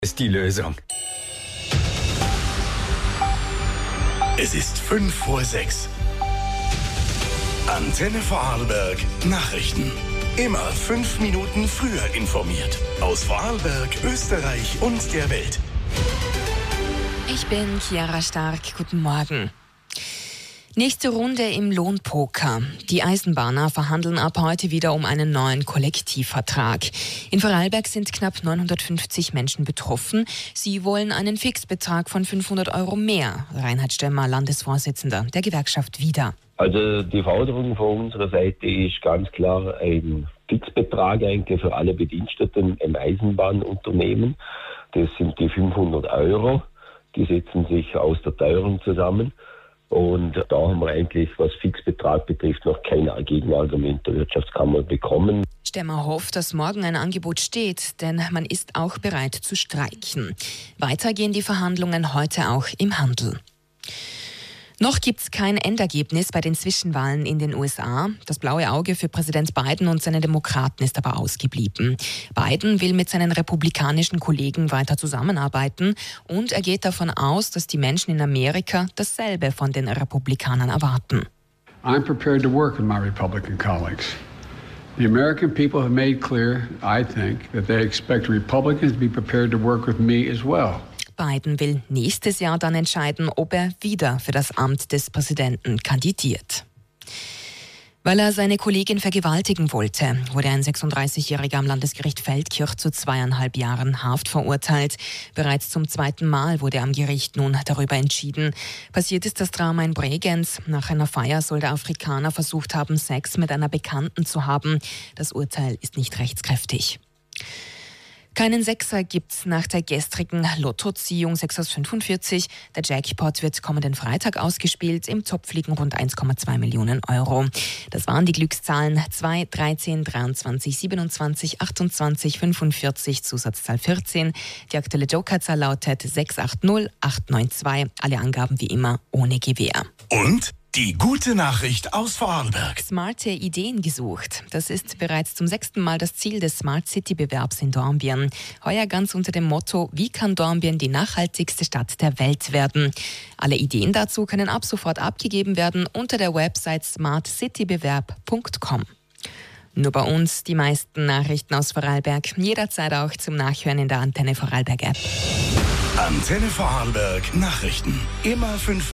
Ist die Lösung. Es ist 5:06 Uhr. Antenne Vorarlberg Nachrichten. Immer 5 Minuten früher informiert. Aus Vorarlberg, Österreich und der Welt. Ich bin Chiara Stark. Guten Morgen. Nächste Runde im Lohnpoker. Die Eisenbahner verhandeln ab heute wieder um einen neuen Kollektivvertrag. In Vorarlberg sind knapp 950 Menschen betroffen. Sie wollen einen Fixbetrag von 500 € mehr. Reinhard Stemmer, Landesvorsitzender der Gewerkschaft Wieder. Also die Forderung von unserer Seite ist ganz klar ein Fixbetrag eigentlich für alle Bediensteten im Eisenbahnunternehmen. Das sind die 500 €. Die setzen sich aus der Teuerung zusammen. Und da haben wir eigentlich, was Fixbetrag betrifft, noch kein Gegenargument der Wirtschaftskammer bekommen. Stemmer hofft, dass morgen ein Angebot steht, denn man ist auch bereit zu streiken. Weiter gehen die Verhandlungen heute auch im Handel. Noch gibt es kein Endergebnis bei den Zwischenwahlen in den USA. Das blaue Auge für Präsident Biden und seine Demokraten ist aber ausgeblieben. Biden will mit seinen republikanischen Kollegen weiter zusammenarbeiten und er geht davon aus, dass die Menschen in Amerika dasselbe von den Republikanern erwarten. I'm prepared to work with my Republican colleagues. The American people have made clear, I think, that they expect Republicans to be prepared to work with me as well. Biden will nächstes Jahr dann entscheiden, ob er wieder für das Amt des Präsidenten kandidiert. Weil er seine Kollegin vergewaltigen wollte, wurde ein 36-Jähriger am Landesgericht Feldkirch zu 2,5 Jahren Haft verurteilt. Bereits zum 2. Mal wurde am Gericht nun darüber entschieden. Passiert ist das Drama in Bregenz. Nach einer Feier soll der Afrikaner versucht haben, Sex mit einer Bekannten zu haben. Das Urteil ist nicht rechtskräftig. Keinen Sechser gibt's nach der gestrigen Lottoziehung 6 aus 45. Der Jackpot wird kommenden Freitag ausgespielt. Im Topf liegen rund 1,2 Millionen €. Das waren die Glückszahlen 2, 13, 23, 27, 28, 45, Zusatzzahl 14. Die aktuelle Jokerzahl lautet 680 892. Alle Angaben wie immer ohne Gewähr. Und die gute Nachricht aus Vorarlberg. Smarte Ideen gesucht. Das ist bereits zum 6. Mal das Ziel des Smart City Bewerbs in Dornbirn. Heuer ganz unter dem Motto: Wie kann Dornbirn die nachhaltigste Stadt der Welt werden? Alle Ideen dazu können ab sofort abgegeben werden unter der Website smartcitybewerb.com. Nur bei uns die meisten Nachrichten aus Vorarlberg. Jederzeit auch zum Nachhören in der Antenne Vorarlberg App. Antenne Vorarlberg Nachrichten. Immer 5